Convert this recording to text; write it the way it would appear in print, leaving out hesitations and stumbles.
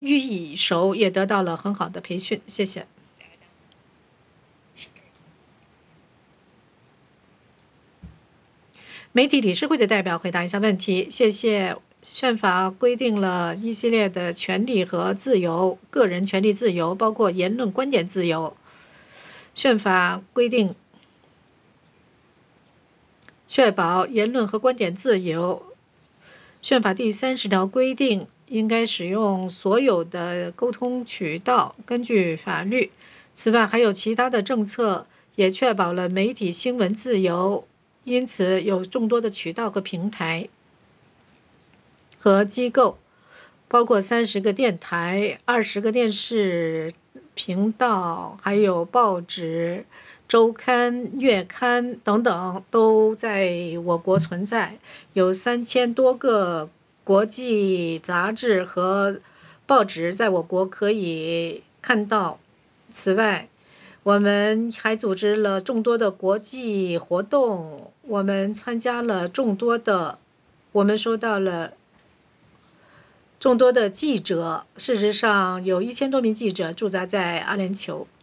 语蚁手也得到了很好的培训。谢谢。媒体理事会的代表回答一下问题。谢谢。宪法规定了一系列的权利和自由，个人权利自由，包括言论观点自由。宪法规定确保言论和观点自由。宪法第30条规定，应该使用所有的沟通渠道，根据法律。此外，还有其他的政策也确保了媒体新闻自由，因此有众多的渠道和平台和机构，包括30个电台、20个电视频道，还有报纸、周刊、月刊等等，都在我国存在。有3000多个国际杂志和报纸在我国可以看到。此外，我们还组织了众多的国际活动，我们参加了众多的，我们收到了众多的记者。事实上，有1000多名记者驻扎在阿联酋。